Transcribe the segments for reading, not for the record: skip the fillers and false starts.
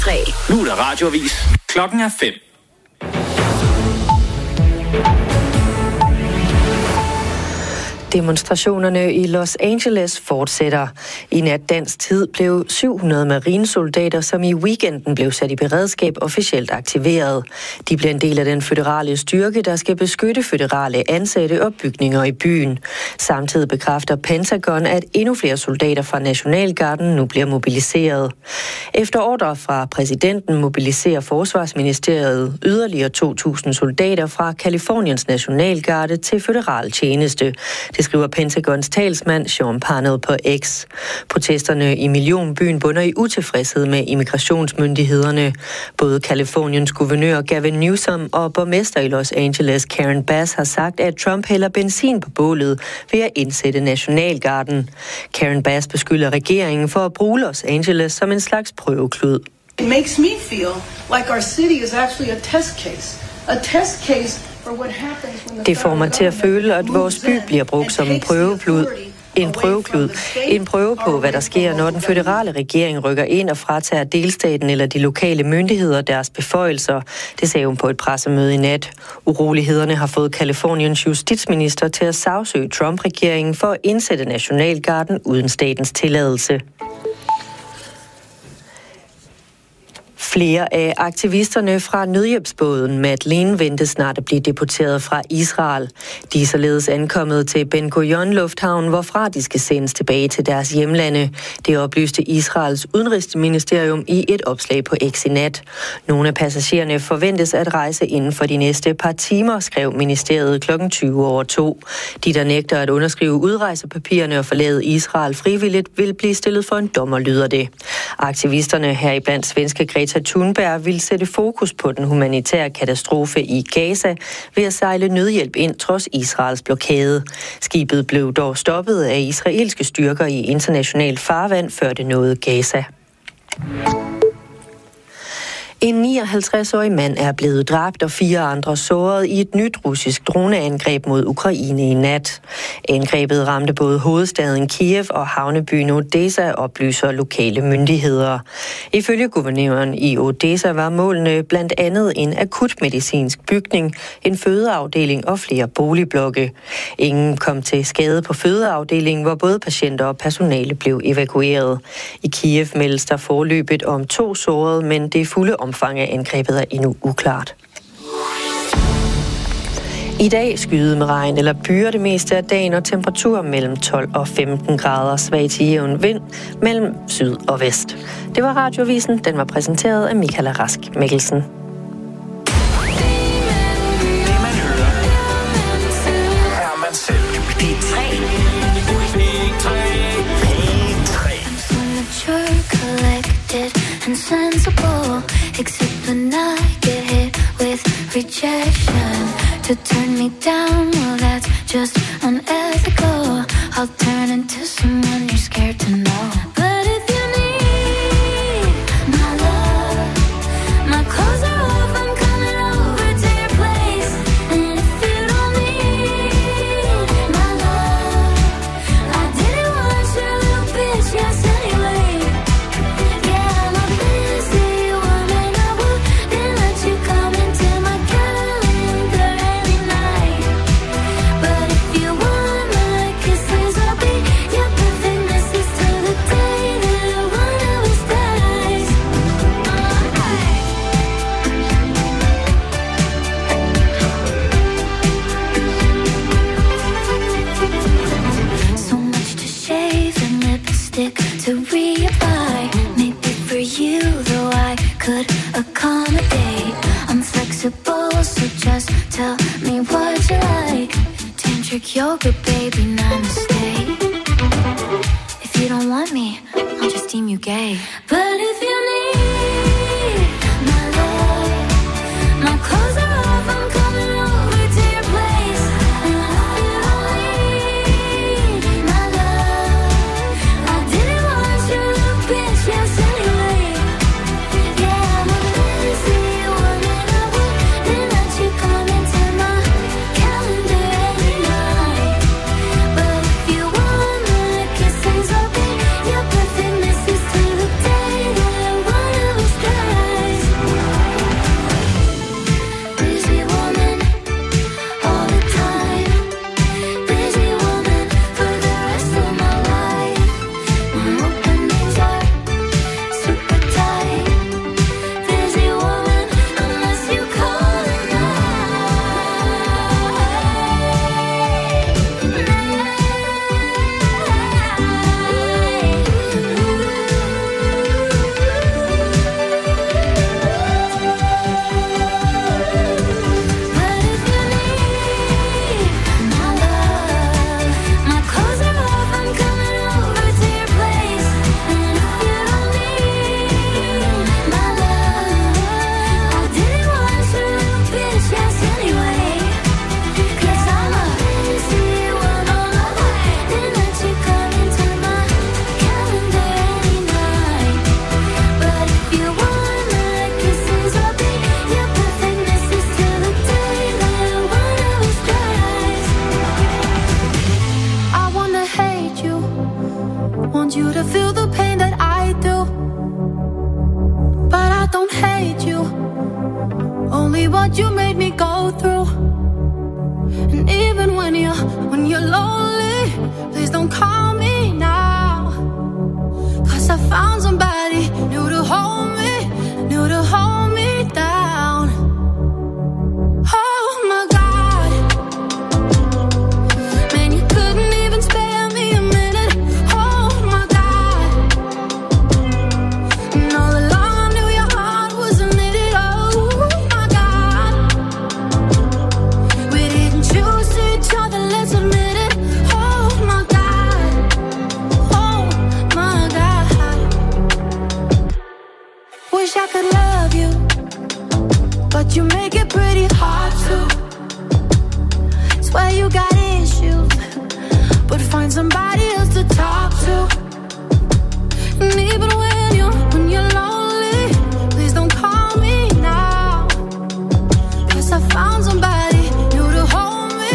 P3. Nu er der radioavis. Klokken er 5. Demonstrationerne i Los Angeles fortsætter. I nat dansk tid blev 700 marinesoldater, som i weekenden blev sat i beredskab, officielt aktiveret. De bliver en del af den føderale styrke, der skal beskytte føderale ansatte og bygninger i byen. Samtidig bekræfter Pentagon, at endnu flere soldater fra Nationalgarden nu bliver mobiliseret. Efter ordre fra præsidenten mobiliserer Forsvarsministeriet yderligere 2.000 soldater fra Californiens Nationalgarde til føderal tjeneste. Det skriver Pentagons talsmand Sean Parnell på X. Protesterne i millionbyen bunder i utilfredshed med immigrationsmyndighederne. Både Californiens guvernør Gavin Newsom og borgmester i Los Angeles Karen Bass har sagt, at Trump hælder benzin på bålet ved at indsætte Nationalgarden. Karen Bass beskylder regeringen for at bruge Los Angeles som en slags prøveklud. It makes me feel like our city is actually a test case. A test case. Det får mig til at føle, at vores by bliver brugt som en prøveklud. En prøve på, hvad der sker, når den føderale regering rykker ind og fratager delstaten eller de lokale myndigheder deres beføjelser. Det sagde hun på et pressemøde i nat. Urolighederne har fået Californiens justitsminister til at sagsøge Trump-regeringen for at indsætte Nationalgarden uden statens tilladelse. Flere af aktivisterne fra nødhjælpsbåden Madeleine ventes snart at blive deporteret fra Israel. De er således ankommet til Ben Gurion Lufthavn, hvorfra de skal sendes tilbage til deres hjemlande. Det oplyste Israels udenrigsministerium i et opslag på X i nat. Nogle af passagererne forventes at rejse inden for de næste par timer, skrev ministeriet kl. 2:20. De, der nægter at underskrive udrejsepapirerne og forlade Israel frivilligt, vil blive stillet for en dommer, lyder det. Aktivisterne heriblandt svenske Greta Thunberg vil sætte fokus på den humanitære katastrofe i Gaza ved at sejle nødhjælp ind trods Israels blokade. Skibet blev dog stoppet af israelske styrker i international farvand, før det nåede Gaza. En 59-årig mand er blevet dræbt og 4 andre såret i et nyt russisk droneangreb mod Ukraine i nat. Angrebet ramte både hovedstaden Kiev og havnebyen Odessa, oplyser lokale myndigheder. Ifølge guvernøren i Odessa var målene blandt andet en akutmedicinsk bygning, en fødeafdeling og flere boligblokke. Ingen kom til skade på fødeafdelingen, hvor både patienter og personale blev evakueret. I Kiev meldes der foreløbigt om 2 sårede, men det fulde omfang af angrebet er endnu uklart. I dag skyde med regn eller byer det meste af dagen og temperatur mellem 12 og 15 grader, svag til jævn vind mellem syd og vest. Det var Radioavisen. Den var præsenteret af Michaela Rask Mikkelsen. And sensible, except when I get hit with rejection. To turn me down, well that's just unethical. I'll turn into someone you're scared to know. But if you need my love, my clothes are off, I'm coming over to your place. And if you don't need my love, I didn't want your little bitch, yes anyway. To reapply, maybe for you, though I could accommodate. I'm flexible, so just tell me what you like. Tantric yoga, baby, namaste. If you don't want me, I'll just deem you gay. But if you need my love, my clothes are off, I'm coming over to your place. And if you don't need my love, I didn't want your little bitch, yes anyway. Yeah, I'm a busy woman, I wouldn't let you come into my calendar every night. But if you want my kisses, I'll be your perfect missus till the day what you made me go through. And even when you're lonely, please don't call me now. 'Cause I found somebody new to hold me down. Oh my God, man, you couldn't even spare me a minute. Oh my God, and all along I knew your heart wasn't in it. Oh my God, we didn't choose each other, let's admit it. Oh my God, oh my God. Wish I could love you, but you make it pretty hard to. Swear you got issues, but find somebody else to talk to. And even when you're lonely, please don't call me now. 'Cause I found somebody new to hold me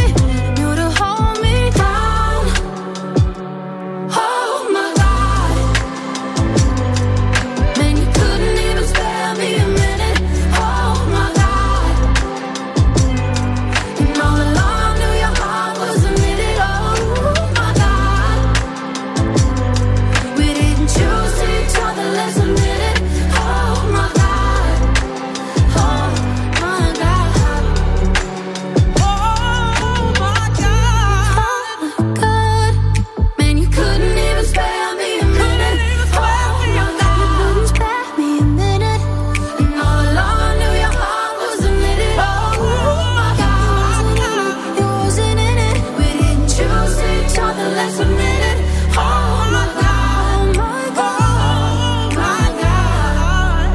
down. Oh my God, man, you couldn't even spare me a minute. Oh my God, and all along I knew your heart wasn't in it. Oh my God, we didn't choose each other, let's admit it. Oh my God, oh my God, oh my God, man, you couldn't even spare me a minute. Oh my God, you couldn't spare me a minute. And all along I knew your heart wasn't in it. Oh my God, it wasn't in it. We didn't choose each other, let's admit it. Oh my God, oh my God, oh my God.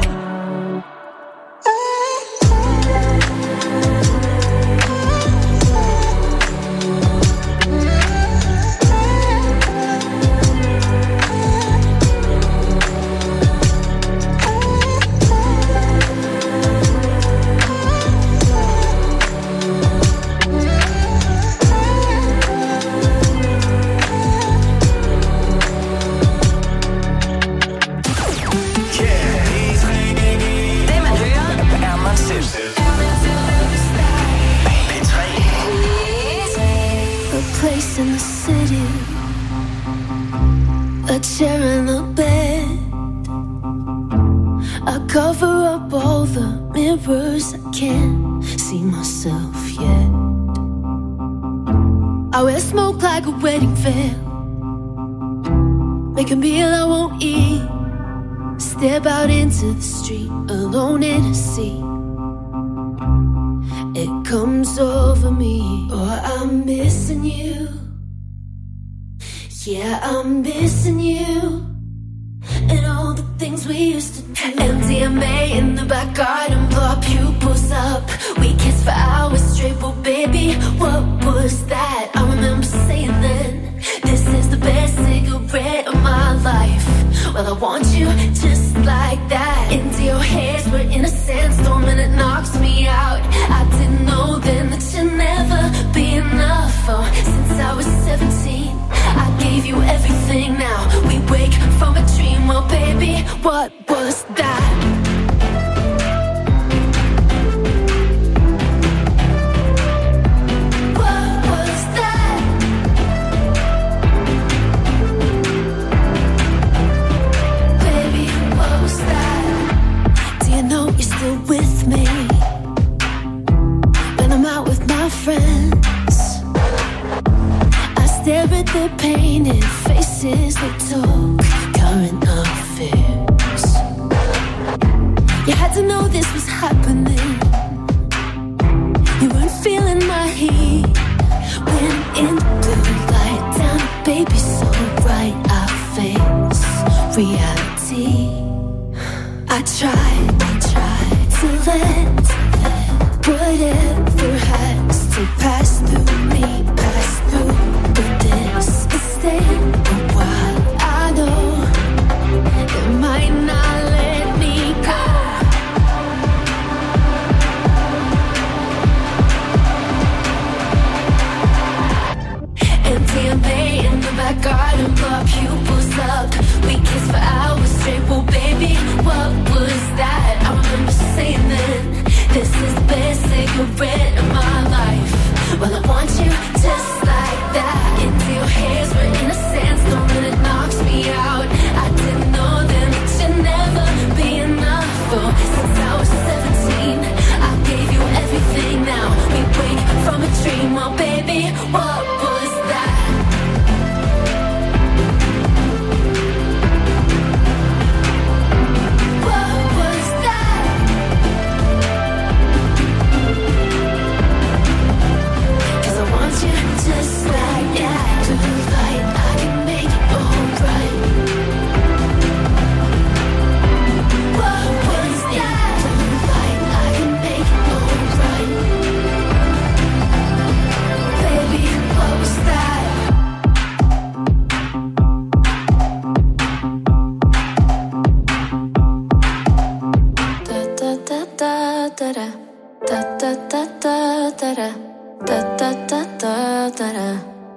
A place in the city, a chair and a bed. I cover up all the mirrors, I can't see myself yet. I wear smoke like a wedding veil, make a meal I won't eat, step out into the street alone in a sea. It comes over me, oh, I'm missing you. Yeah, I'm missing you. And all the things we used to do. MDMA in the back garden, blow our pupils up. We kissed for hours straight, well baby, what was that? I remember saying then, this is the best cigarette of my life. Well, I want you just like that. Into your hairs, we're in a sandstorm and it knocks me out. I didn't know then that you'd never be enough. Oh, since I was 17, I gave you everything. Now we wake from a dream. Well, baby, what was that? What was that? Baby, what was that? Do you know you're still with me when I'm out with my friends? I stare at their painted faces, they talk current affairs. You had to know this was happening. You weren't feeling my heat when in the blue light down, baby, so bright I face reality. I tried to let whatever has to pass through me, pass through. But this is staying a while. I know it might not let me go. MDMA in the back garden, blow our pupils up. We kissed for hours straight. Well, baby, what was that? I remember saying then, this is the best da da da da da da da.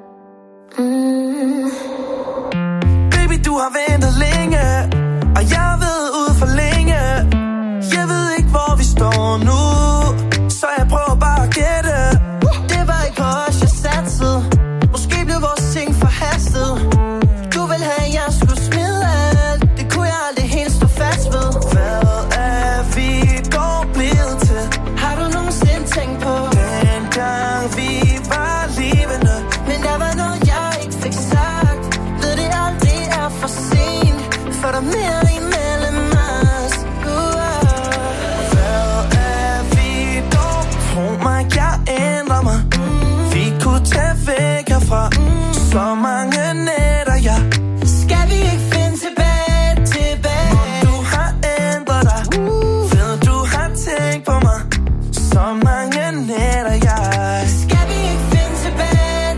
Baby, du har ventet længe, og jeg ved ud for længe. Jeg ved ikke, hvor vi står nu, så jeg prøver bare at gætte. Det var ikke på os, jeg satsede. Måske blev vores ting forhastet. Du vil have, jeg skulle smide alt. Det kunne jeg aldrig helt stå fast ved. Hvad er vi dog blevet til? Har du nogensinde tænkt på dengang vi var levende? Men der var noget, jeg ikke fik sagt. Ved det aldrig er for sent, for der er mere imellem os. Hvad er vi dog? Tro mig, jeg ændrer mig. Vi kunne tage væk herfra. Så mange nætter, ja. Skal vi ikke finde tilbage? Du har ændret dig. Ved du har tænkt på mig. Så mange nætter, ja. Skal vi ikke finde tilbage?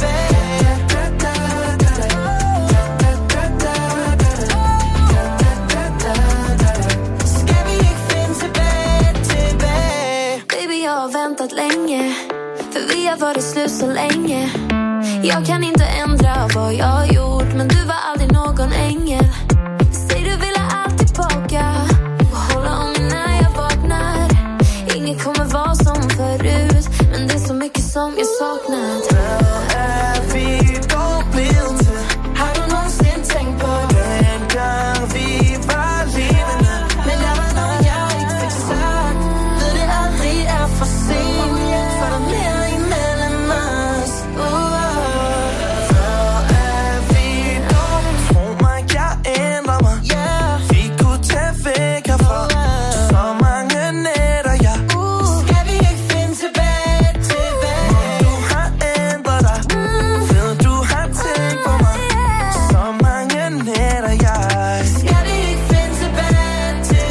Skal vi ikke finde tilbage? Baby, jag har väntat länge, för vi har varit slut så länge. Jag kan inte ändra vad jag har gjort, men du var aldrig någon ängel. Säg du vill ha allt tillbaka och hålla om mig när jag vaknar. Inget kommer vara som förut, men det är så mycket som jag saknat. Hvad er vi dog blevet til? Har du nogensinde tænkt på dengang vi var levende? Men der var noget, jeg ikke fik sagt. Ved det aldrig er for sent, for der er mere imellem os. Hvad er vi dog? Tro mig, jeg ændrer mig. Vi kunne tage væk herfra. Så mange nætter, ja. Skal vi ikke finde tilbage? Du har ændret dig. Ved du har tænkt på mig. Så mange nætter, ja. Skal vi ikke finde tilbage?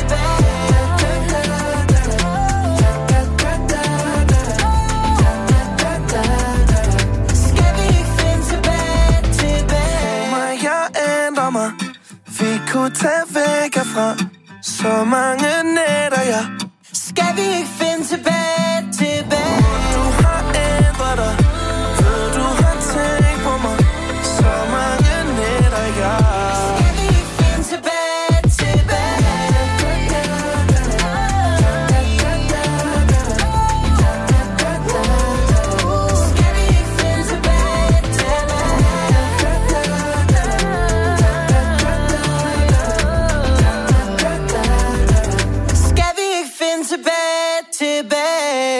Skal vi ikke finde tilbage? Tro mig, jeg ændrer mig. Vi kunne tage væk herfra. Så mange nætter, ja. Skal vi ikke finde tilbage? Du har ændret dig. Ved du har tænkt på mig. Så mange nætter, ja. Skal vi ikke finde tilbage? Skal vi ikke finde tilbage? Skal vi ikke finde tilbage?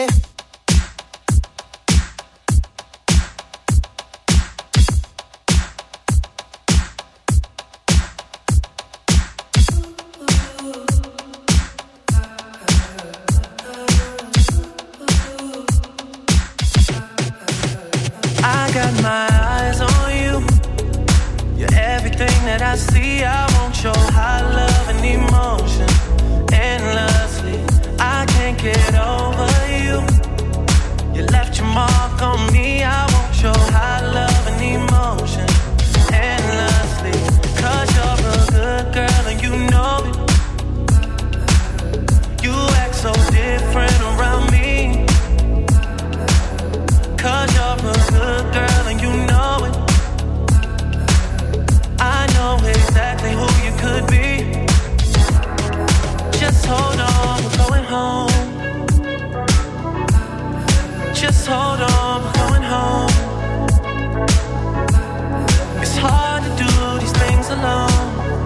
I got my eyes on you. You're everything that I see. I want your high love and emotion endlessly. I can't get over you. You left your mark on me. I want your high love and emotion endlessly. 'Cause you're a good girl and you know it. You act so different around me. 'Cause you're a good girl and you know it. I know exactly who you could be. Just hold on, we're going home. Just hold on, we're going home. It's hard to do these things alone.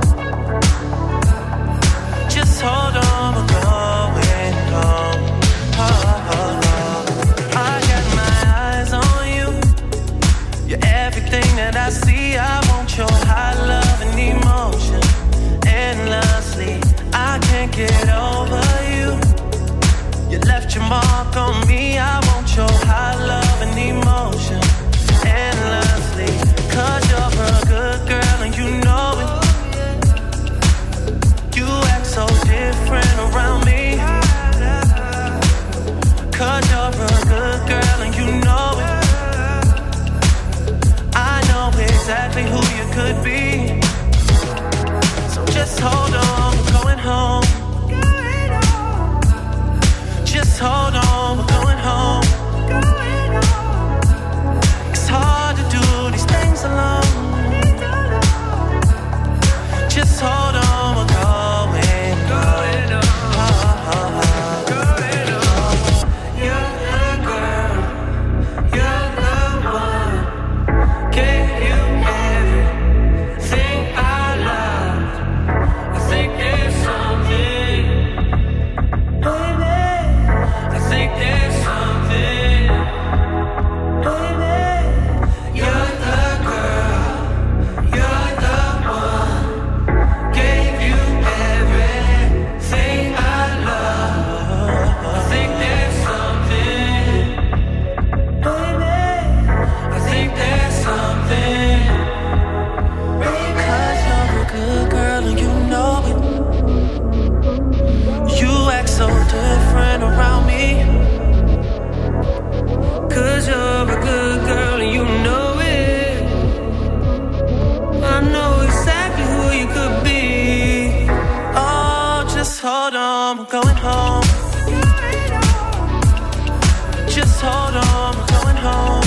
Just hold on, we're going home. I got my eyes on you. You're everything that I see. I want your high love and emotion endlessly. I can't get over you. You left your mark on me. I want your high love and emotion endlessly. 'Cause you're a good girl and you know it. You act so different around me. 'Cause you're a good girl and you know it. I know exactly who you could be. So just hold on, we're going home. Just hold on, we're going home. on, we're going home. Just hold on, we're going home.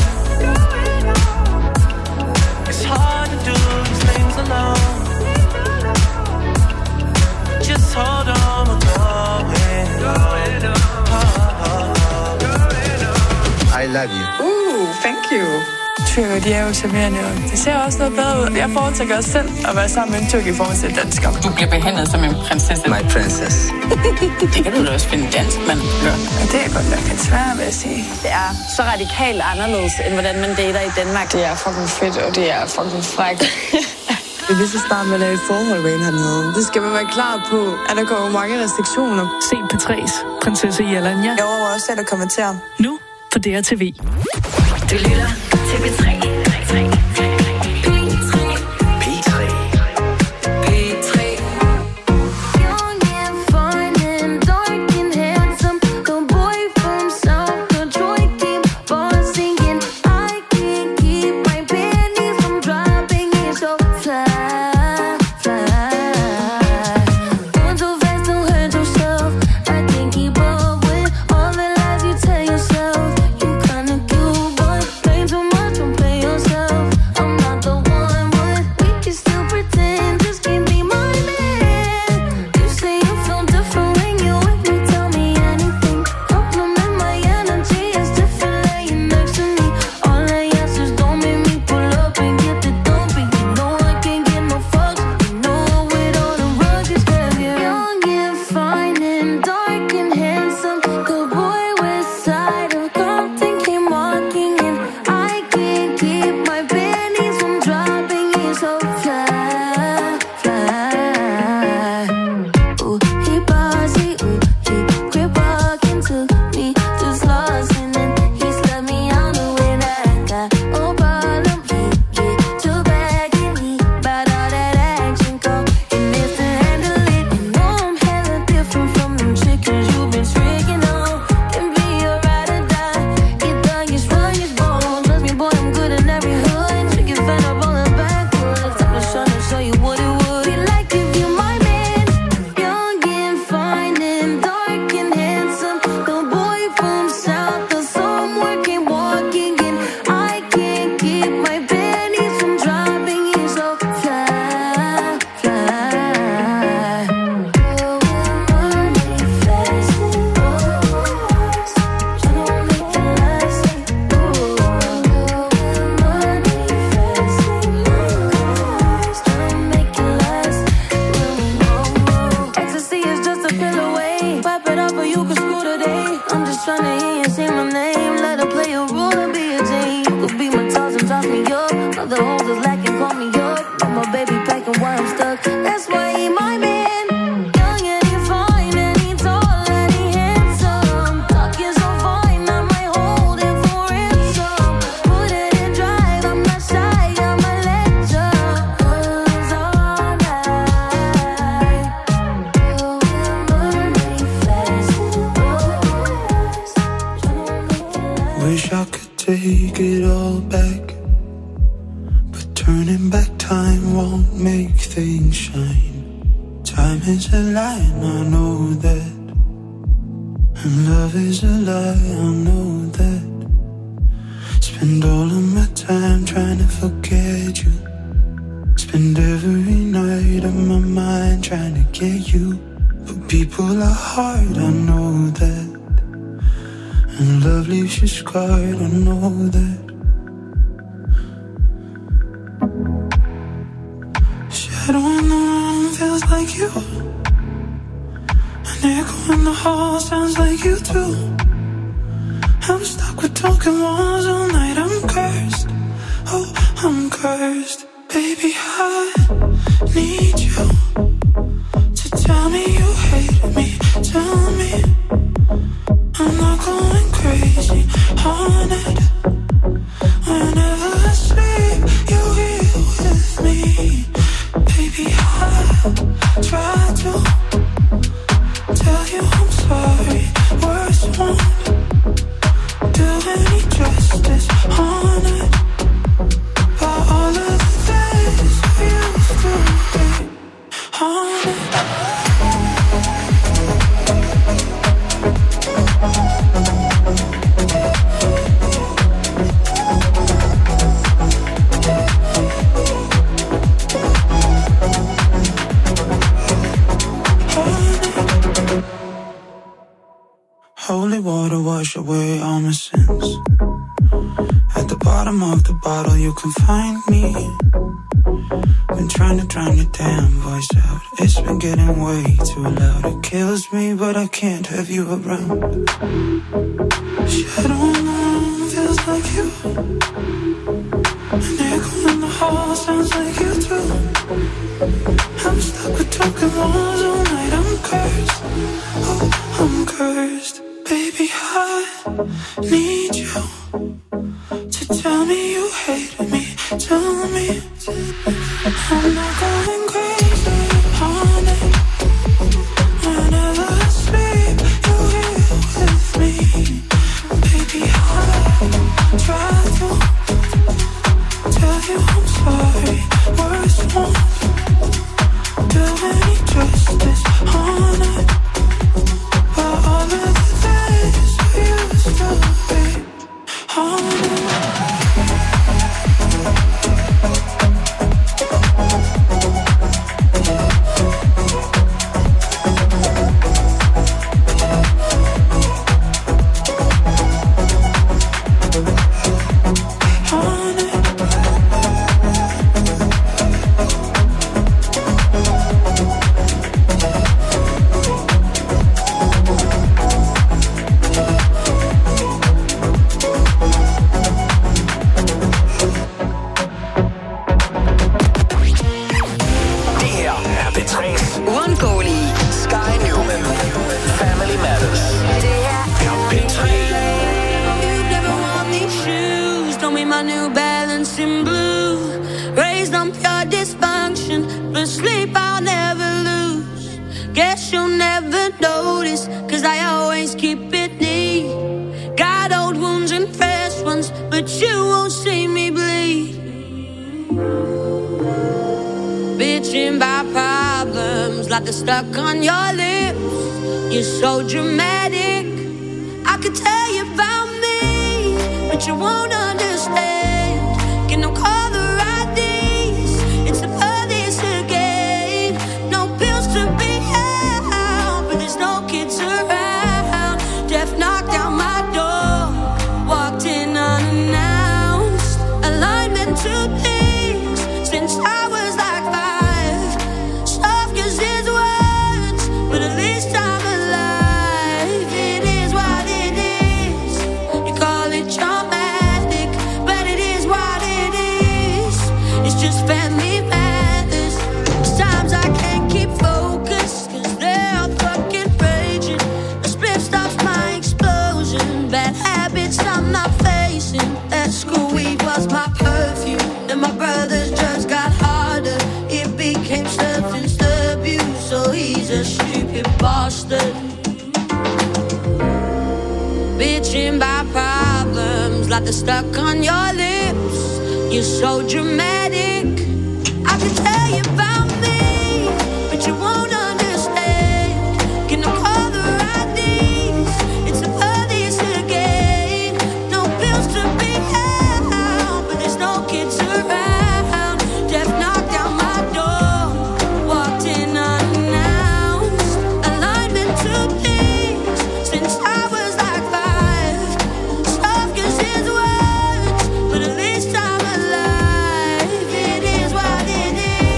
It's hard to do these things alone. Just hold on, we're going home. I love you. Thank you. Tyrker, de er jo charmerende, og det ser også noget bedre ud. Jeg foretrækker også selv at være sammen med en tyrk i forhold til dansker. Du bliver behandlet som en prinsesse. My princess. Det kan du da også finde dansk, mand. Ja, det er godt nok lidt svært, vil jeg sige. Det er så radikalt anderledes, end hvordan man dater i Danmark. Det er fucking fedt, og det er fucking frækt. Det er lige så snart, man er i et forhold med en hernede. Det skal man være klar på, at der kommer mange restriktioner. Se P3's Prinsesse Jelanja. Jeg overvejer også selv at kommentere. Nu på DRTV. Du lytter til P3. take it all back, but turning back time won't make things shine. Time is a lie, and I know that, and love is a lie, I know that. Spend all of my time trying to forget you, spend every night on my mind trying to get you. But people are hard, I know that, and love leaves you scarred, I know that. Shadow in the room feels like you, an echo in the hall sounds like you too. I'm stuck with broken walls all night, I'm cursed, oh, I'm cursed. Baby, I need you to tell me you hate me, tell me I'm not going crazy on it. Whenever I sleep, you're here with me. Baby, I try to tell you I'm sorry, words won't do any justice on it. But all of the things we used to hate on it. away all my sins. At the bottom of the bottle you can find me. Been trying to drown your damn voice out. It's been getting way too loud. It kills me but I can't have you around. Shadow in the room feels like you. An echo in the hall sounds like you too. I'm stuck with broken walls all night. I'm cursed, oh I'm cursed. Baby I need you to tell me you hate me. Tell me I'm not going crazy on it. Whenever I sleep you're here with me. Baby I try to tell you I'm sorry. Words won't do any justice on it. But all of the things we used to be on it. Stuck on your lips, you're so dramatic. I could tell you about me, but you won't understand. Get no caller IDs, it's the police again. No pills to be had, but there's no kids around. Death knocked out my door, walked in unannounced. Alignment to things since I was like 5. Soft 'cause it's but at least I'm alive. It is what it is. You call it traumatic, but it is what it is. It's just family matters. Sometimes I can't keep focus, 'cause they're fucking raging. The split stops my explosion. Bad habits I'm not facing. At school weed was my perfume, and my brother's drugs got harder. It became substance abuse, so he's a stupid bastard. Bitching by problems like they're stuck on your lips. You're so dramatic. I can tell you about me, but you won't understand. Can no caller IDs, it's the police again. No bills to be had, but there's no kids around. Death knocked out my door, walked in unannounced. Alignment to things since I was like 5. Soft 'cause it's words, but at least I'm alive. It is what it is.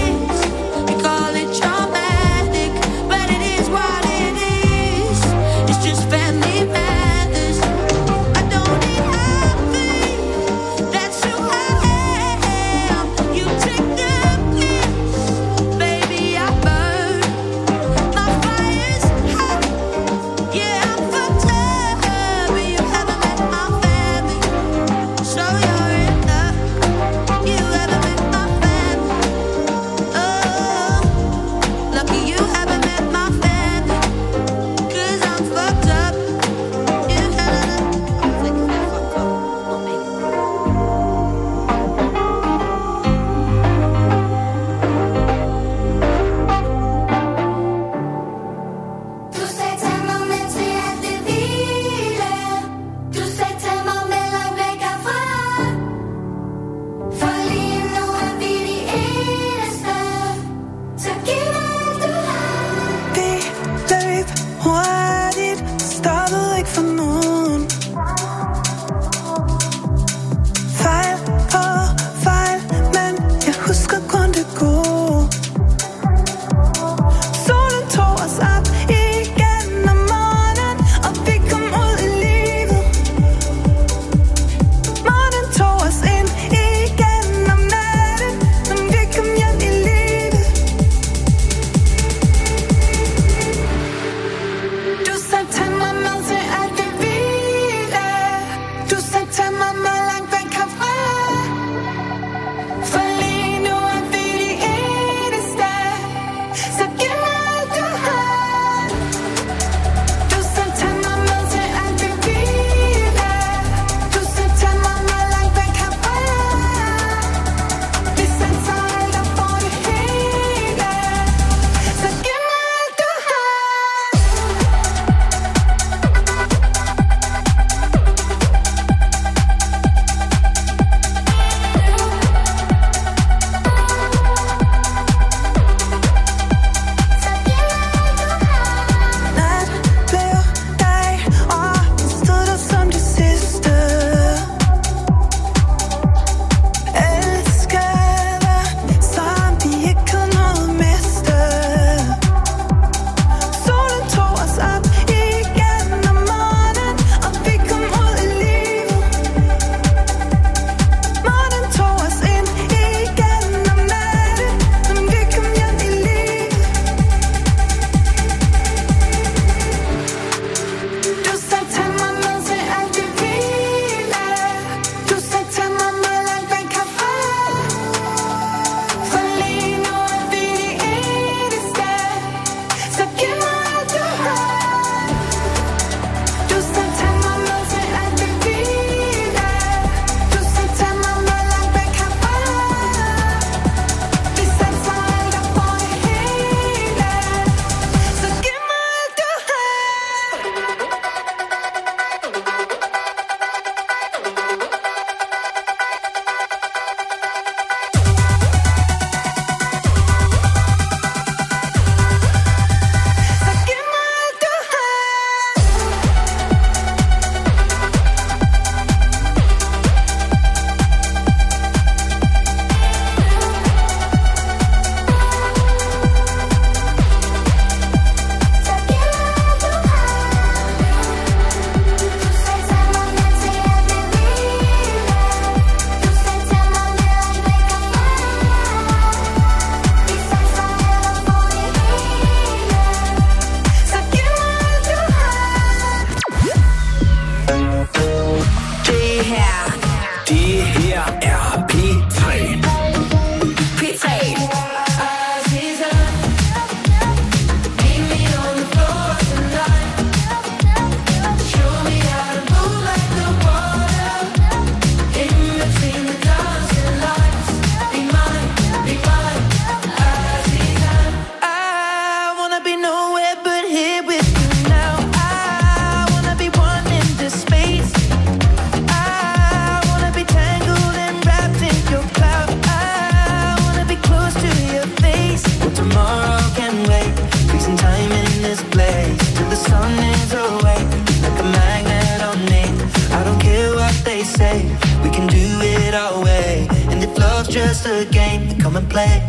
just a game, then come and play.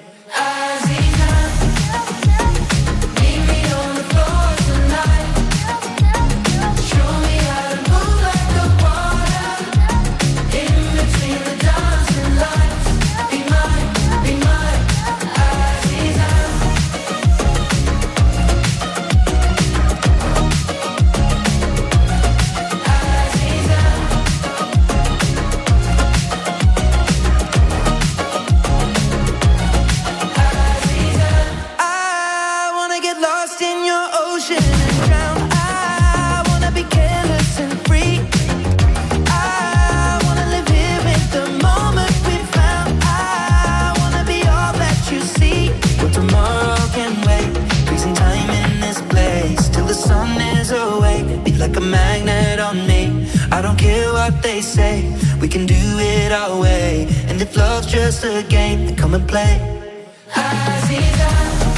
Like a magnet on me. I don't care what they say, we can do it our way. And if love's just a game, then come and play. Aziza,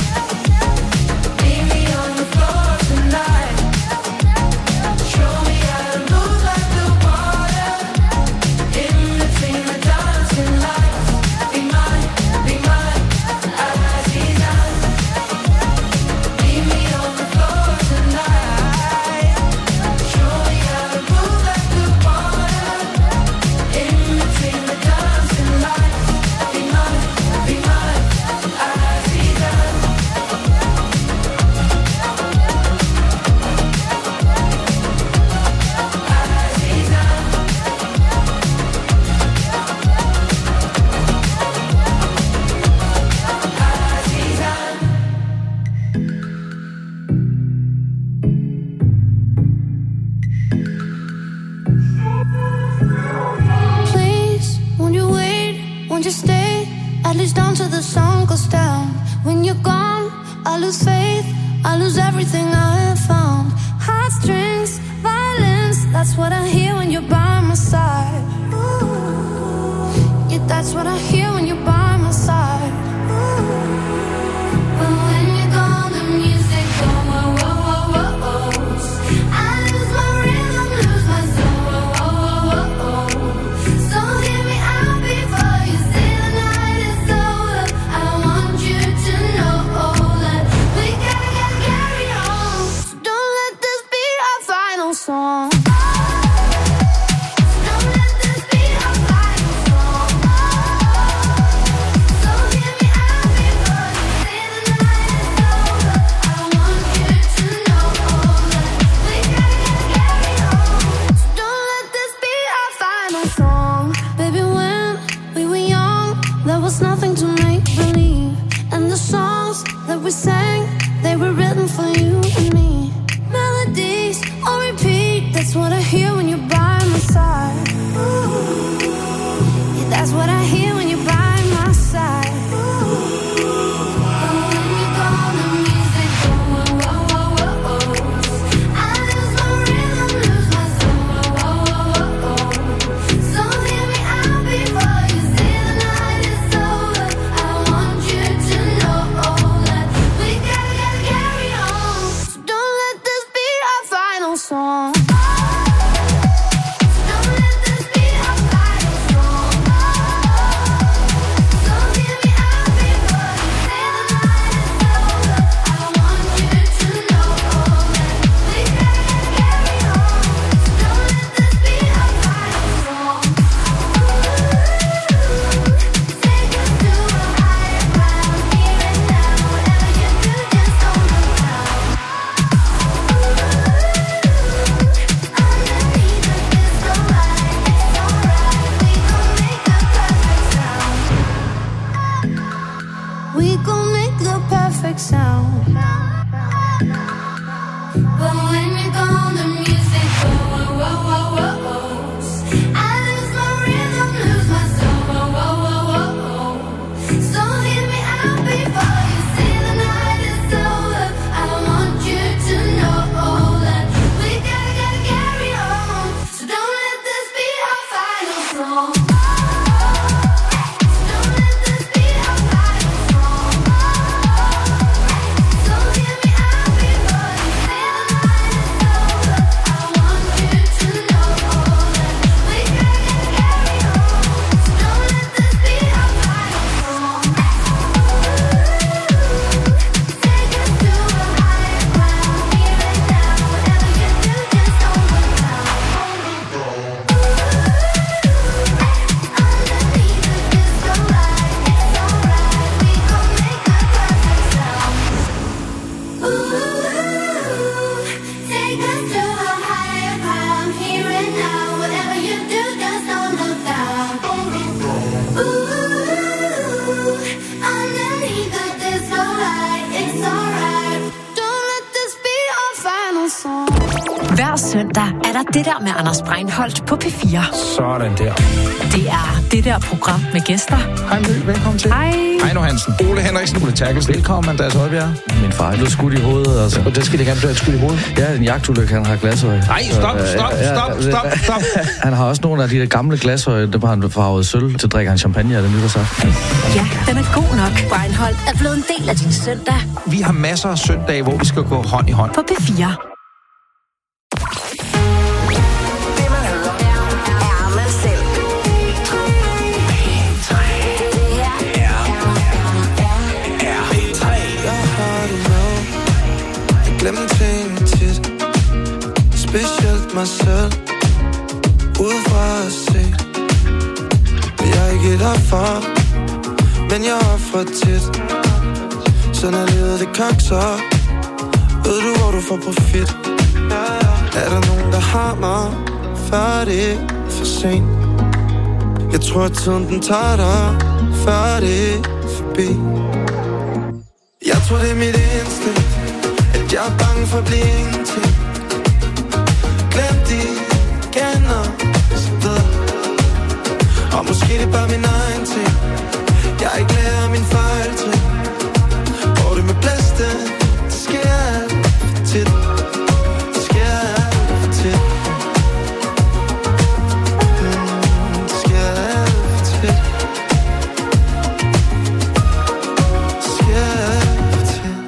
meet me on the floor tonight. Show me how to move like the water. In between the dancing lights. Be mine, Aziza. Meet me on the floor tonight. The sun goes down. When you're gone, I lose faith, I lose everything I have found. Heartstrings, violence, that's what I hear when you're by my side. Yeah, that's what I hear when you're by my side. But when you're gone, the music goes whoa, whoa, whoa, whoa. I lose my rhythm, lose my soul, whoa, whoa, whoa, whoa. So hear me out before you say the night is over. I want you to know that we gotta carry on. So don't let this be our final song. We sang, they were written for you and me. Melodies on repeat, that's what I hear when you're by my side. Yeah, that's what I hear when you're by my side. But when you're gone, the music goes whoa, whoa, whoa, whoa. I lose my rhythm, lose my soul, whoa, whoa, whoa, whoa. So hear me out before you say the night is over. I want you to know that we gotta carry on. So don't let this be our final song. We gon' make the perfect sound. But when you're gone, the music goes whoa, whoa, whoa, whoa. I lose my rhythm, lose my soul, whoa, whoa, whoa, whoa. So hear me out before you say the night is over. I want you to know that we gotta carry on. So don't let this be our final song. Know og søndag er der det der med Anders Breinholt på P4. Sådan der. Det er det der program med gæster. Hej Mø, velkommen til. Hej. Heino Hansen. Ole Henriksen, Ole Terkelsen. Velkommen, Andreas Højbjerg. Min far er blevet skudt i hovedet. Altså. Og det skal det gerne blive skudt i hovedet? Ja, en jagtulykke, han har glasøje. Nej, stop. Han har også nogle af de der gamle glasøje, der har han farvet sølv til drikker han champagne af det nytårsaften. Ja, den er god nok. Breinholt er blevet en del af din søndag. Vi har masser af søndage, hvor vi skal gå hånd i hånd. På P4. Glem ting tit, specielt mig selv, udefra at se. Jeg er ikke derfor, men jeg offrer tit. Så når livet det kakser, ved du hvor du får profit. Er der nogen der har mig, før det er for sent? Jeg tror at tiden den tager dig, før det er forbi. Jeg tror det er mit instinkt, at jeg er bange for at blive ingenting. Glem de kender så videre. Og måske det er bare min egen ting. Jeg ikke lærer min fejl til. Hvor det med blæsten, det sker alt for tit. Det sker alt for tit. Det sker alt for tit. Det sker alt for tit.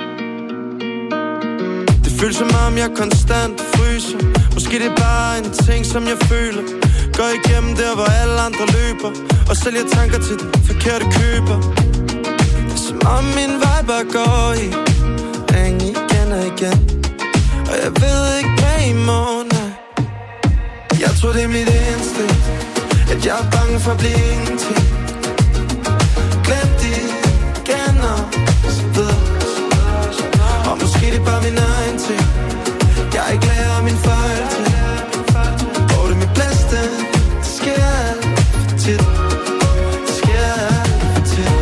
Det føles som om jeg konstant fryser. Måske det er bare en ting som jeg føler. Går igennem der hvor alle andre løber. Og sælger tanker til den forkerte køber. Det er som om min vej bare går i ring igen og igen. Og jeg ved ikke hvad i morgen er. Jeg tror det er mit instinkt, at jeg er bange for at blive ingenting. Glem de kender så videre. Og måske det er bare min egen ting. Jeg ikke lærer min fejl til. Hvor det med blæsten, det sker alt for tit. Det sker alt for tit.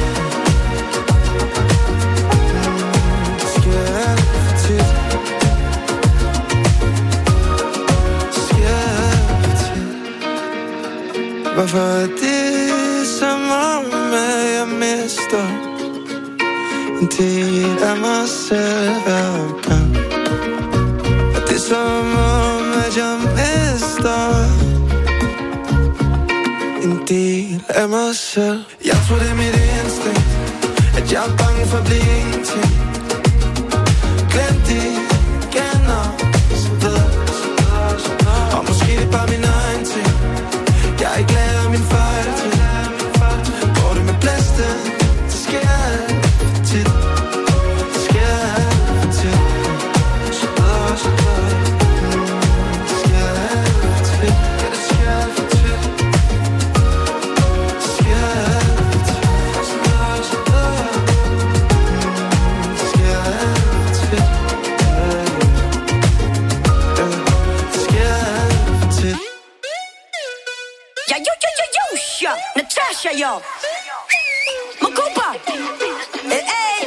Det sker alt for tit. Det sker alt for tit. Hvorfor er det som om at jeg mister en del af mig selv hver gang? Det er som om, at jeg mister en del af mig selv. Jeg tror det er mit instinkt, at jeg er bange for at blive ingenting. Glem de kender så videre. Og måske det er bare min egen ting. Jeg ikke lærer min fejl til. Hvor det med blæsten, det sker alt for tit. Det sker alt for tit. Så videre, så videre. Natasha, yo. Makupa. Hey.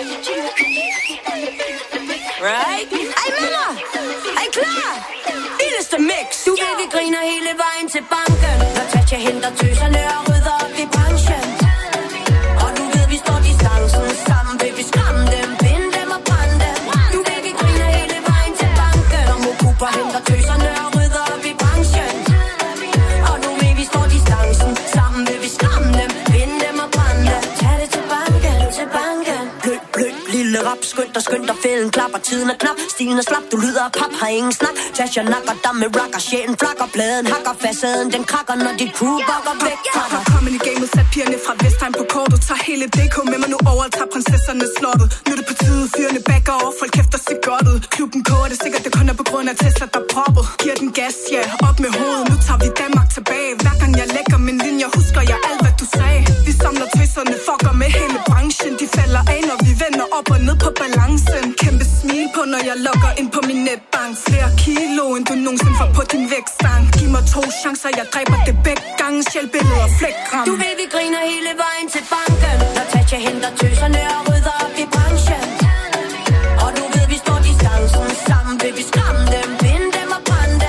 Right? Ej, mamma. Ej, klar. Vildeste mix. Du ved, vi griner hele vejen til banken. Natasha henter tøserne og rydder op i branchen. Og du ved, vi står distancen sammen. Vil vi skræmme dem, binde dem og brænde dem. Du ved, vi griner hele vejen til banken. Og Makupa henter tøserne og rydder op i branchen. Og du ved, vi står distancen sammen. Vil vi skræmme dem, binde dem og brænde dem. Tag det til banken, til banken. Blød, lille rap, skynd dig, fælden klapper, tiden er knap. Stilen er slap, du lyder af pap, har ingen snak. Tasha nakker dig med rocker, sjælen flakker, pladen hakker, facaden den krakker, når dit crew bakker væk. Jeg er kommet i gamet, sat pigerne fra Vestheim på kortet. Tager hele DK med mig nu over, tager prinsesserne slottet. Nu er det på tide, fyrene backer over, folk kæfter sig godt ud. Klubben koger det sikkert, det kun er på grund af Tesla, der proppet. Giver den gas, ja, op med hovedet, nu tager vi Danmark tilbage. Hver gang jeg lægger min linje, husker jeg alt, hvad du sagde. Vi samler tøserne, fucker med hele branchen. De falder af, når vi vender op og ned på balancen. Kæmpe smil på, når jeg logger ind på min netbank. Flere kilo, end du nogensinde får på din vægtstang. Giv mig 2 chancer, jeg dræber det begge gange. Sjælbilleder og flækgram. Du ved, vi griner hele vejen til banken. Natasha henter tøserne og rydder op i branchen. Og du ved, vi står distancen sammen. Vil vi skræmme dem, binde dem og brænde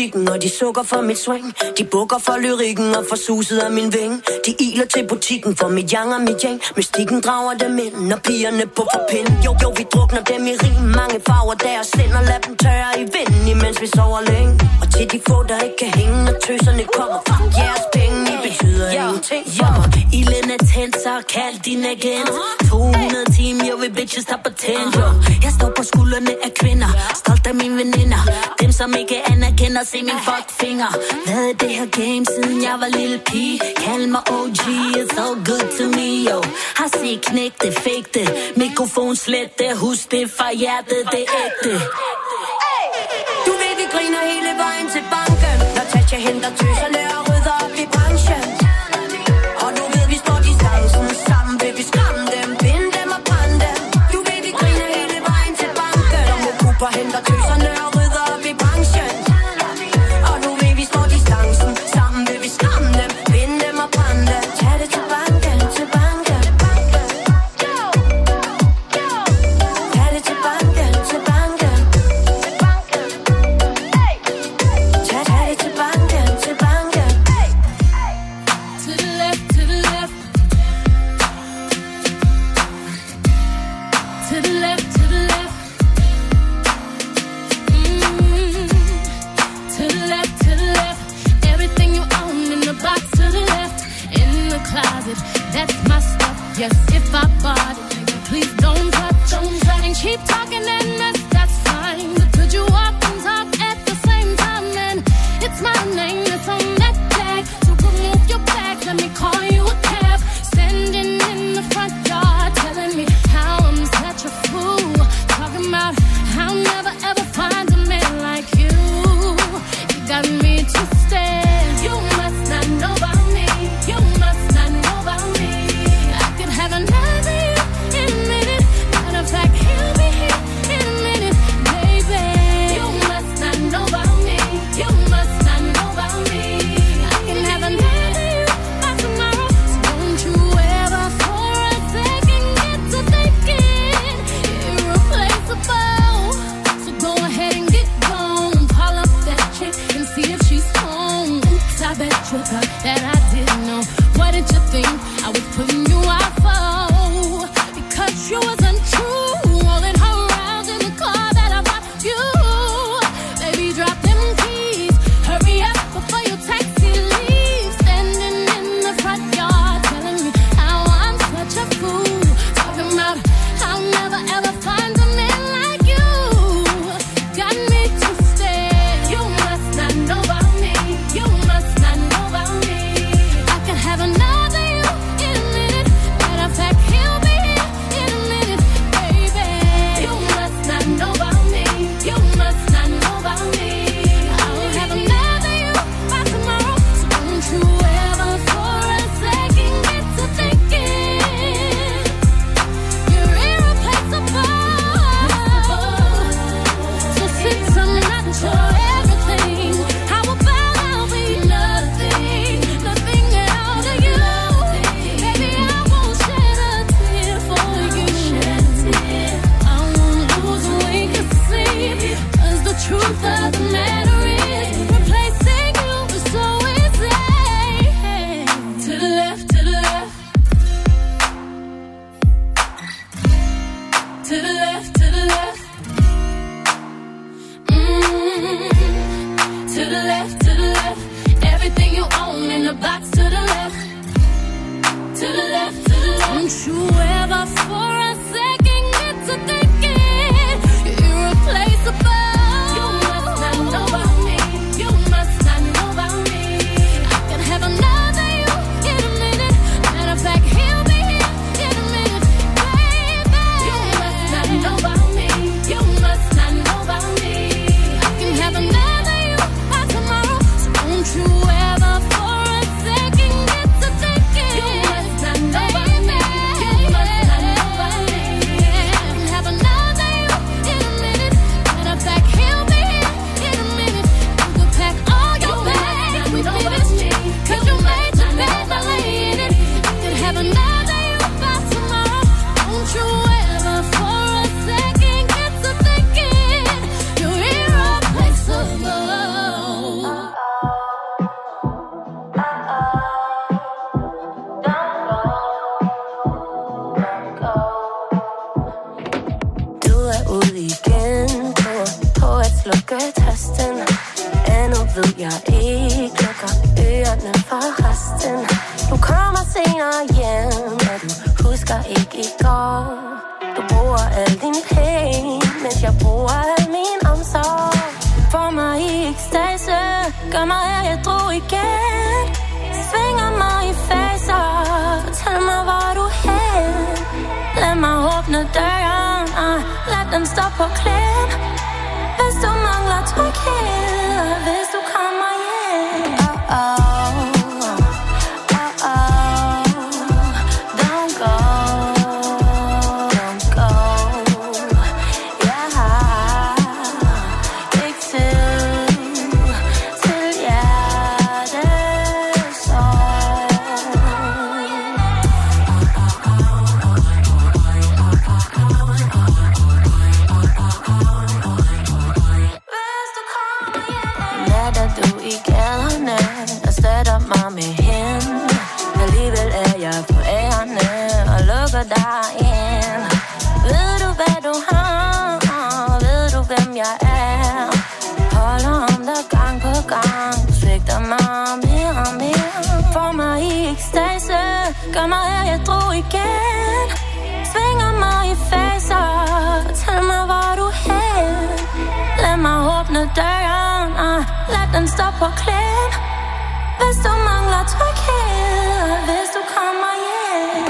butikken, og de sukker for mit swing. De bukker for lyrikken og for suset af min ving. De iler til butikken for mit yang og mit yang. Mystikken drager dem ind, når pigerne på forpind. Jo, vi drukner dem i rim. Mange farver deres sind og lad dem tørre i vinden, imens vi sover længe. Og til de få, der ikke kan hænge, når tøserne kommer. Fuck jeres penge, I betyder ingenting for mig. Ilden er tændt, så kald din agent. 200 timer, jo, vi bitches der på tænd. Jeg står på skuldrene af kvinder, stolt af mine veninder. Dem som ikke anerkender, se min fucked finger. Hvad er det her game, siden jeg var lille pige? Kald mig OG, it's all good to me, yo. Har set knæk det, fake det. Mikrofon slet det, husk det fra hjertet, det er ægte. Du ved, vi griner hele vejen til banken. Når Tatja henter tøserne og rydder op i branchen. Og nu ved vi står distancen. Sammen vil vi skræmme dem, binde dem og brænde dem. Du ved, vi griner hele vejen til banken. Og må Cooper henter tøserne og rydder op i branchen. Og nu ved vi står distancen. Sammen vil vi skræmme dem, binde dem og brænde dem. Tag det til banken, til banken. Tag det til banken, til banken. That's my stuff. Yes, if I bought it, please don't touch. And keep talking and that's fine. But could you walk and talk at the same time? And it's my name that's on that tag. So remove your back, let me call you a cab. Standing in the front yard, telling me how I'm such a fool. Talking about how I'll never ever find a man like you. You got me twisted. You must not know about me. You must not know about me. I could have another you in a minute. Matter of fact, he'll be here in a minute, baby. You must not know about me. You must not know about me. I can have another you by tomorrow. So don't you ever for a second get to thinking irreplaceable. So go ahead and get gone. Call up that chick and see if she's home. Oops, I bet you thought that I didn't know. What did you think I was putting you out for? Because you wasn't true. Rolling her around in the car that I bought you. Baby, drop them keys. Hurry up before your taxi leaves. Standing in the front yard, telling me how I'm such a fool. Talking about how I'll never ever find a man like you. Got me twisted. You must not know about me. You must not know about me. I can have another you in a minute. Matter of fact, he'll be here in a minute, baby. You must not know about me. You must not know about me. I'll have another you by tomorrow. So don't you ever for a second get to thinking you're irreplaceable. So since I'm not your everything, how about I'll be nothing, nothing out of you? Baby, I won't shed a tear for you. I won't lose weight to sleep. 'Cause the truth of the matter is, replacing you is so easy. To the left, to the left. To the left, to the left. To the left, to the left. Everything you own in the box to the left. To the left, to the left. Don't you ever for a second get to thinking you're irreplaceable. You must not know about me. You must not know about me. I can have another you in a minute. Matter of fact, he'll be here in a minute, baby. You must not know about me. You must not know about me. I can have another you by tomorrow. So don't you ever for a second get to thinking you must not know about me. You must not know about er ude igen på at slukke testen. Endnu ved jeg ikke, lukker ørerne for resten. Du kommer senere hjem, og du husker ikke i går. Du bruger al din penge, mens jeg bruger al min omsorg. Får mig i ekstase, gør mig af, jeg drog igen. Svinger mig i faser, fortæl mig, hvor du hen. Lad mig åbne døren, og lad den stå på klem. Hvis du mangler tryghed, hvis du kommer hjem. Don't go, don't go. Jeg har ikke tid til hjertesorg. Natter du i gaderne og støtter mig med hende. Alligevel er jeg på ærerne og lukker dig ind. Ved du hvad du har? Ved du hvem jeg er? Holder om dig gang på gang. Svigter mig mere og mere. Får mig i ekstase, gør mig af, jeg drog igen. Svinger mig i faser, fortæl mig hvor du hen. Lad mig åbne døren, og lad den stå på klem. Hvis du mangler tryghed, hvis du kommer hjem.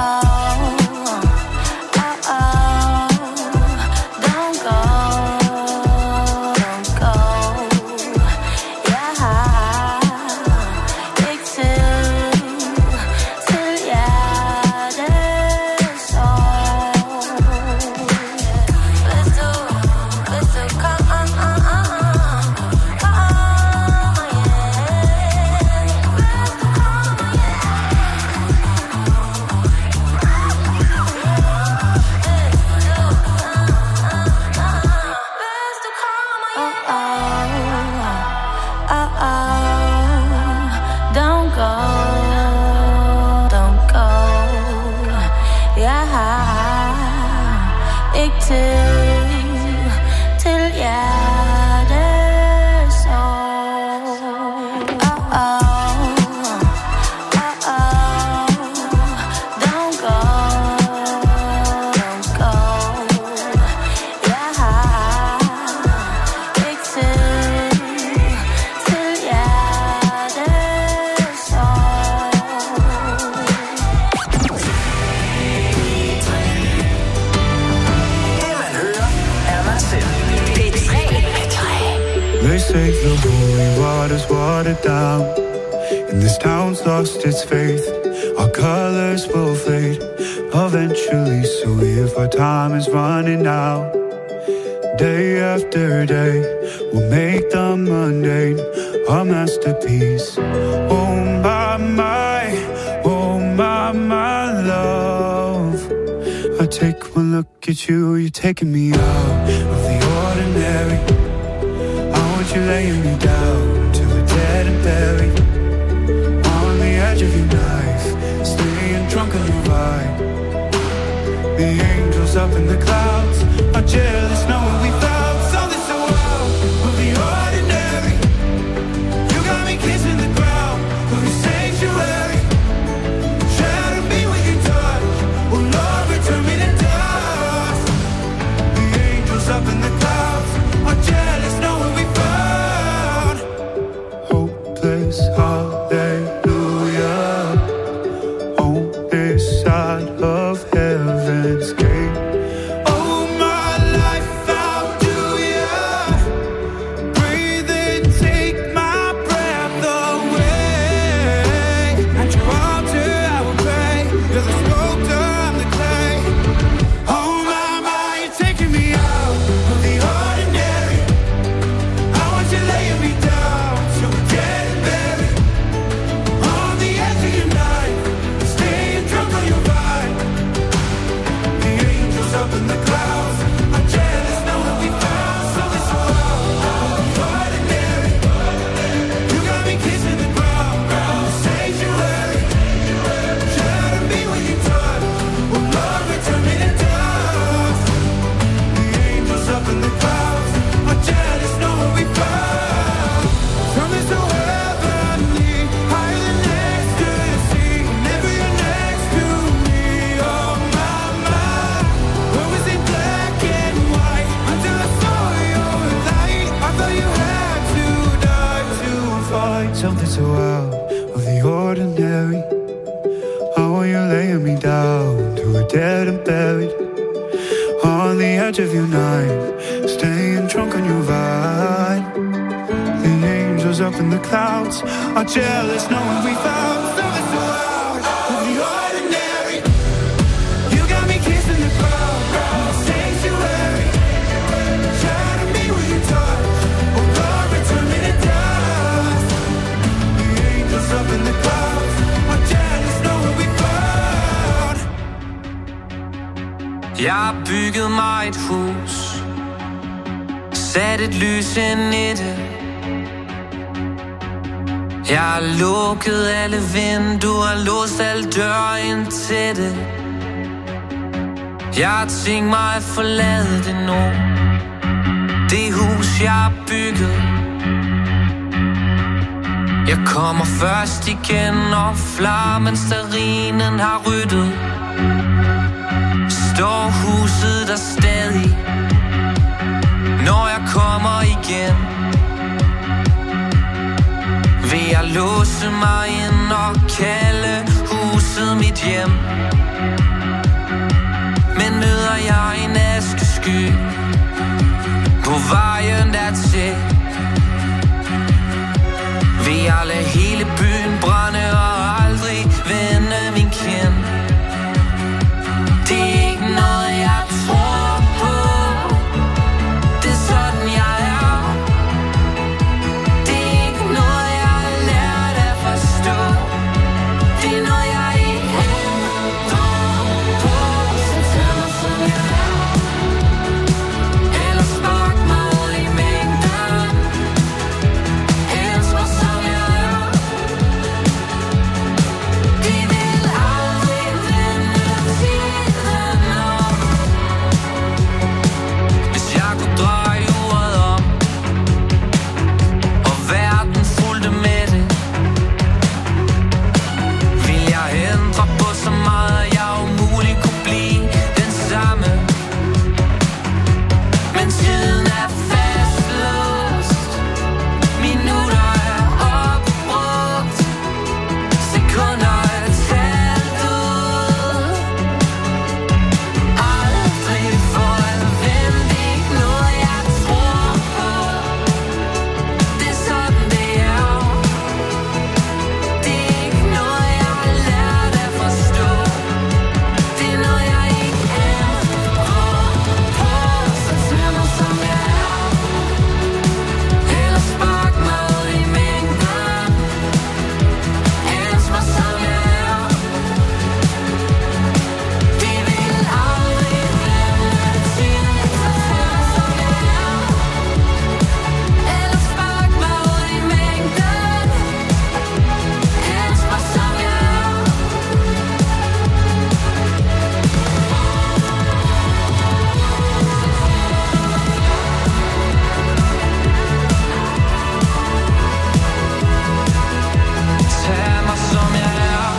Don't go, don't go. Jeg har ikke tid til hjertesorg. Hvis du kommer Don't go, don't go. Jeg har ikke tid til hjertesorg. Don't go, don't go. Jeg har ikke tid til They say the holy water's watered down, and this town's lost its faith. Our colors will fade eventually, so if our time is running out, day after day, we'll make the mundane a masterpiece. Oh my love, I take one look at you, you're taking me out of the ordinary. You laying me down to a dead and buried on the edge of your knife, staying drunk on your vibe. The angels up in the clouds are jealous knowing we found something so wild of the ordinary. You got me kissing the ground of your sanctuary. Shatter me with your touch, oh Lord, return me to dust. The angels up in the clouds are jealous knowing we found hallelujah on this side of heaven's gate. Oh, my life I on the edge of your night, staying drunk on your vibe. The angels up in the clouds are jealous knowing we found something so out of the ordinary. You got me kissing the crowd, sanctuary. Shadow me with your touch, oh Lord, return me to dust. The angels up in the clouds are jealous knowing we found. Jeg har bygget mig et hus, sat et lys ind i det. Jeg har lukket alle vinduer, låst alle døre ind til det. Jeg har tænkt mig at forlade det nu, det hus jeg har bygget. Jeg kommer først igen, og flammen sterinen har ryddet. Står huset der stadig, når jeg kommer igen? Vil jeg låse mig ind og kalde huset mit hjem? Men møder jeg en askesky på vejen dertil? Vil jeg lade hele byen brænde og aldrig vende min kind? Det er ikke noget jeg tror på, det er sådan jeg er. Det er ikke noget jeg har lært at forstå, det er noget jeg ikke ændrer på. Så tag mig som jeg er, eller spark mig ud i mængden. Elsk mig som jeg er, det vil aldrig vende tiden om. Hvis jeg kunne dreje uret om, og verden fulgte med det, vil jeg ændre på så meget, at jeg umuligt kunne blive den samme. Men tiden er fastlåst, minutter er opbrugt, sekunder er talt ud. Aldrig for at vente, ikke noget jeg tror på, det er sådan det er. Det er ikke noget jeg har lært at forstå, det er noget jeg ikke ændrer på. Så tag mig som jeg er, eller spark mig ud i mængden. Elsk mig som jeg er, det vil aldrig vende tiden. Så tag mig som jeg er, eller spark mig ud i mængden. Elsk mig som jeg er. Tag mig som jeg er.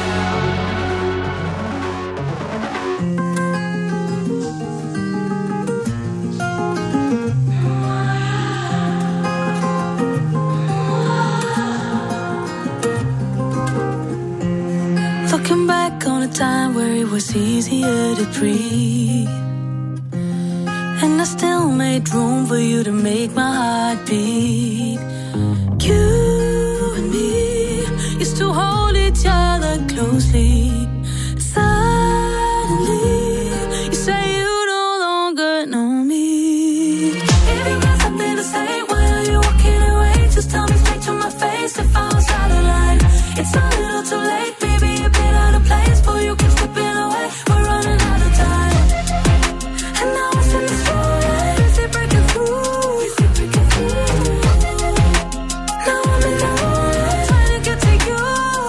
Looking back on a time where it was easier to breathe, and I still made room for you to make my heart beat. You and me used to hold each other closely. Suddenly, you say you no longer know me. If you got something to say, why are you walking away? Just tell me straight to my face if I was out of line. It's a little too late, baby, you've been out of place, but you keep slipping away. We're running out of time, and now it's in the story. Is it breaking through? Is it breaking through? Now I'm in the hole, trying to get to you.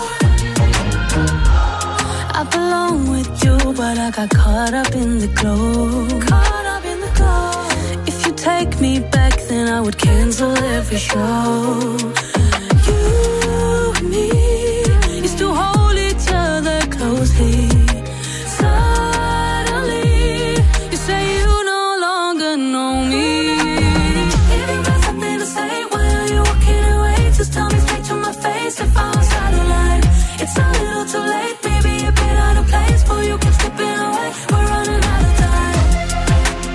I belong with you, but I got caught up in the glow. Caught up in the glow. If you take me back, then I would cancel every show. You and me used to hold each other closely. Suddenly, you say you no longer know me. If you got something to say, why are you walking away? Just tell me straight to my face if I was out of line. It's a little too late, baby, you've been out of place, but you keep slipping away. We're running out of time,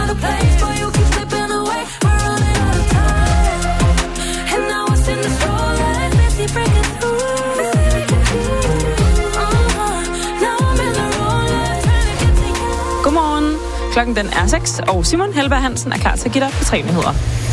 another place, but you keep slipping away. We're running out of time, and now it's in the starlight. Let's see breaking through. Godmorgen. Klokken den er 6, og Simon Helberg Hansen er klar til at give dig på 3 nyheder.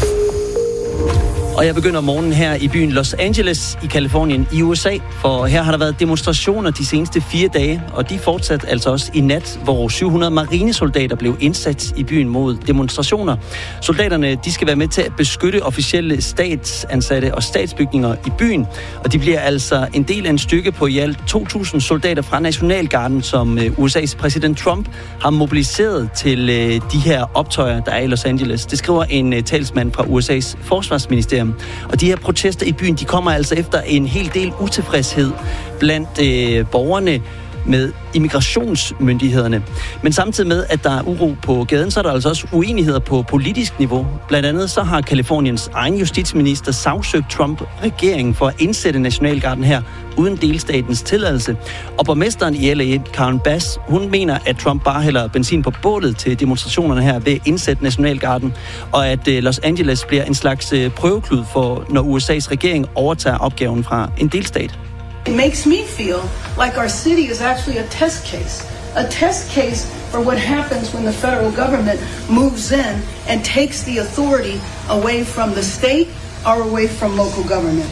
Og jeg begynder morgenen her i byen Los Angeles i Californien i USA, for her har der været demonstrationer de seneste 4 dage, og de fortsat altså også i nat, hvor 700 marinesoldater blev indsat i byen mod demonstrationer. Soldaterne, de skal være med til at beskytte officielle statsansatte og statsbygninger i byen, og de bliver altså en del af en styrke på i alt 2.000 soldater fra Nationalgarden, som USA's præsident Trump har mobiliseret til de her optøjer, der er i Los Angeles. Det skriver en talsmand fra USA's forsvarsministerium. Og de her protester i byen, de kommer altså efter en hel del utilfredshed blandt borgerne med immigrationsmyndighederne. Men samtidig med, at der er uro på gaden, så er der altså også uenigheder på politisk niveau. Blandt andet så har Californiens egen justitsminister sagsøgt Trump-regeringen for at indsætte Nationalgarden her uden delstatens tilladelse. Og borgmesteren i LA, Karen Bass, hun mener, at Trump bare hælder benzin på bålet til demonstrationerne her ved at indsætte Nationalgarden, og at Los Angeles bliver en slags prøveklud for, når USA's regering overtager opgaven fra en delstat. It makes me feel like our city is actually a test case. A test case for what happens when the federal government moves in and takes the authority away from the state or away from local government.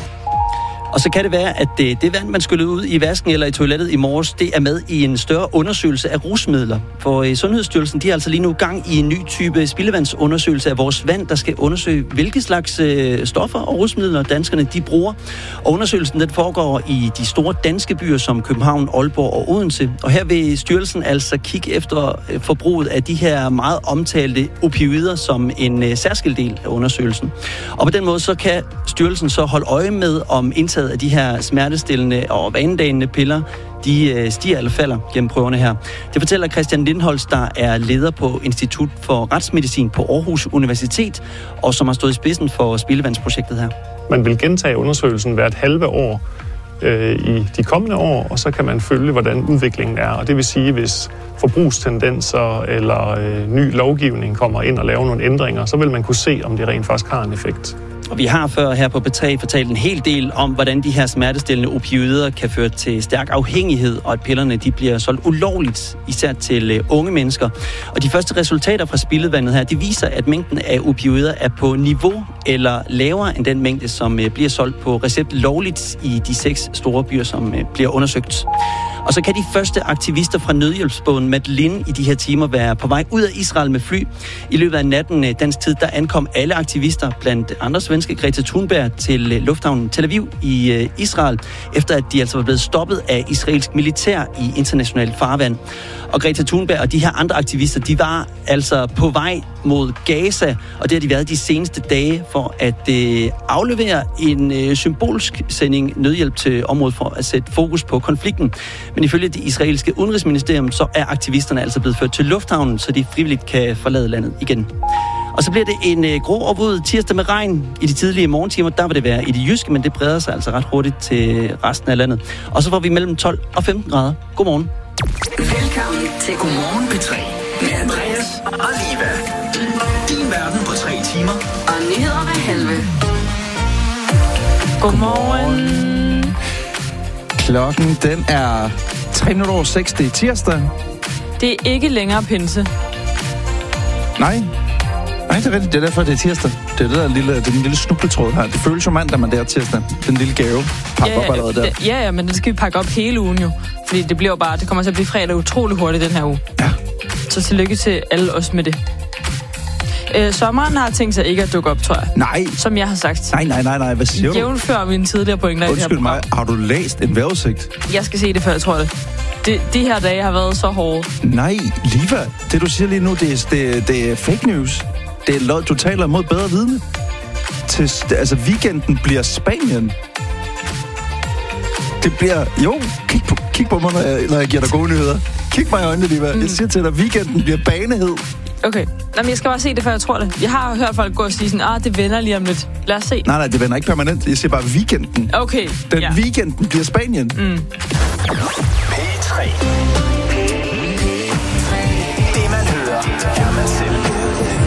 Og så kan det være, at det vand, man skyllede ud i vasken eller i toilettet i morges, det er med i en større undersøgelse af rusmidler. For Sundhedsstyrelsen, de har altså lige nu gang i en ny type spildevandsundersøgelse af vores vand, der skal undersøge, hvilke slags stoffer og rusmidler danskerne de bruger. Og undersøgelsen, den foregår i de store danske byer som København, Aalborg og Odense. Og her vil styrelsen altså kigge efter forbruget af de her meget omtalte opioider som en særskilt del af undersøgelsen. Og på den måde så kan styrelsen så holde øje med, om indtaget af de her smertestillende og vanedannende piller, de stiger eller falder gennem prøverne her. Det fortæller Christian Lindholz, der er leder på Institut for Retsmedicin på Aarhus Universitet, og som har stået i spidsen for spildevandsprojektet her. Man vil gentage undersøgelsen hvert halve år i de kommende år, og så kan man følge, hvordan udviklingen er. Og det vil sige, hvis forbrugstendenser eller ny lovgivning kommer ind og laver nogle ændringer, så vil man kunne se, om det rent faktisk har en effekt. Og vi har før her på B3 fortalt en hel del om, hvordan de her smertestillende opioider kan føre til stærk afhængighed, og at pillerne de bliver solgt ulovligt, især til unge mennesker. Og de første resultater fra spildevandet her, de viser, at mængden af opioider er på niveau eller lavere end den mængde, som bliver solgt på recept lovligt i de 6 store byer, som bliver undersøgt. Og så kan de første aktivister fra nødhjælpsbåden Madeline i de her timer være på vej ud af Israel med fly. I løbet af natten dansk tid, der ankom alle aktivister, blandt andre svenske Greta Thunberg, til lufthavnen Tel Aviv i Israel, efter at de altså var blevet stoppet af israelsk militær i internationalt farvand. Og Greta Thunberg og de her andre aktivister, de var altså på vej mod Gaza, og det har de været de seneste dage for at aflevere en symbolsk sending nødhjælp til området for at sætte fokus på konflikten. Men ifølge det israelske udenrigsministerium, så er aktivisterne altså blevet ført til lufthavnen, så de frivilligt kan forlade landet igen. Og så bliver det en grå og våd tirsdag med regn. I de tidlige morgentimer, der vil det være i det jyske, men det breder sig altså ret hurtigt til resten af landet. Og så får vi mellem 12 og 15 grader. Godmorgen. Velkommen til Godmorgen P3 med Andreas og Liva. Din verden på 3 timer. Og nyheder med Helve. Godmorgen. Klokken, den er 6:03. Det er tirsdag. Det er ikke længere pinse. Nej, det er rigtigt. Det er derfor, det er tirsdag. Det er det der den lille snubletråd her. Det føles jo mandag, men det er tirsdag. Den lille gave. Pakke op allerede der. Ja, men det skal vi pakke op hele ugen jo. Fordi det bliver bare, det kommer til at blive fredag utrolig hurtigt den her uge. Ja. Så tillykke til alle os med det. Sommeren har tænkt sig ikke at dukke op, tror jeg. Nej. Som jeg har sagt. Nej. Hvad siger du? Jævnfør mine tidligere pointer. Undskyld mig, har du læst en vejrudsigt? Jeg skal se det, før jeg tror det. De her dage har været så hårde. Nej, Liva. Det du siger lige nu, det er fake news. Det er du taler mod bedre vidne. Altså, weekenden bliver Spanien. Det bliver... Jo, kig på mig, når jeg giver dig gode nyheder. Kig mig i øjnene, Liva. Jeg siger til dig, at weekenden bliver banehed. Okay. Jamen, jeg skal bare se det, før jeg tror det. Jeg har hørt folk gå og sige sådan, det vender lige om lidt. Lad os se. Nej, det vender ikke permanent. Jeg siger bare weekenden. Okay, weekenden bliver Spanien. P3. Det man hører, er man selv.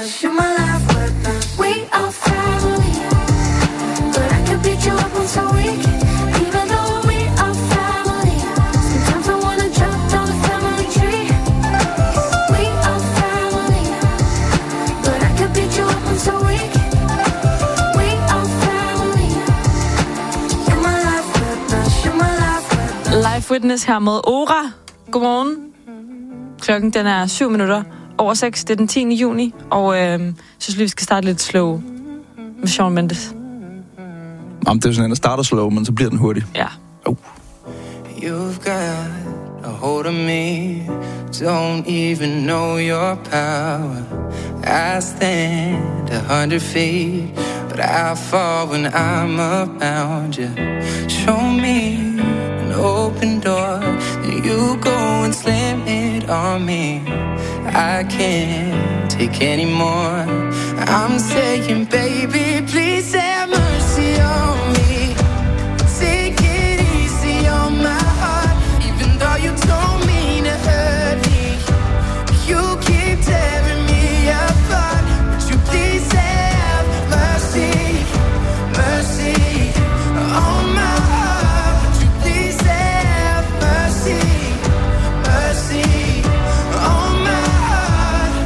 witness. You're my life witness. We are family, but I could beat you up once a week. Even though we are family, sometimes I wanna jump down the family tree. We are family, but I could beat you up once a week. We are family. You're my life witness. You're my life witness. Life Witness her med Ora. Godmorgen. Klokken den er 7:07. Det er den 10. juni, og synes lige, vi skal starte lidt slow med Shawn Mendes. Jamen, det er sådan en, der starter slow, men så bliver den hurtig. Ja. You've got a hold of me, don't even know your power. I stand 100 feet, but I fall when I'm around you. Show me an open door, then you go and slam it on me. I can't take any more. I'm saying, baby, please have mercy on me. Take it easy on my heart, even though you don't mean to hurt me. You keep tearing me apart. Would you please have mercy, mercy on my heart? Would you please have mercy, mercy on my heart?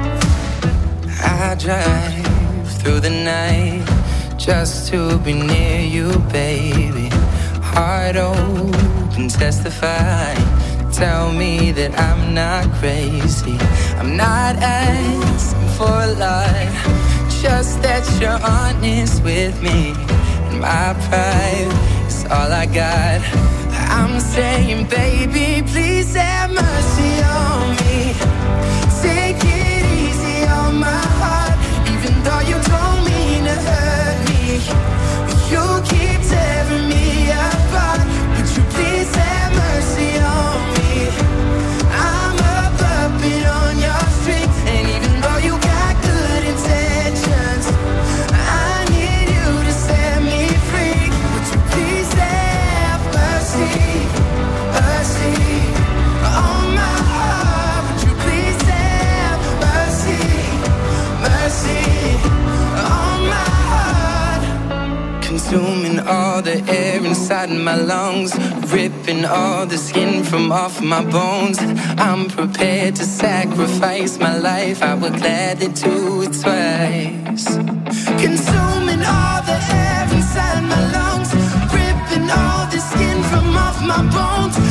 I drive through the night just to be near you, baby. Heart open, testify. Tell me that I'm not crazy. I'm not asking for a lot, just that you're honest with me. And my pride is all I got. I'm saying, baby, please have mercy on me. Take it easy on my heart, even though you don't mean to hurt me. You keep tearing me apart. Would you please have mercy on me? I'm a puppet on your string, and even though you got good intentions, I need you to set me free. Would you please have mercy, mercy on my heart? Would you please have mercy, mercy on my heart? Consuming all the air inside my lungs, ripping all the skin from off my bones. I'm prepared to sacrifice my life, I would gladly do it twice. Consuming all the air inside my lungs, ripping all the skin from off my bones.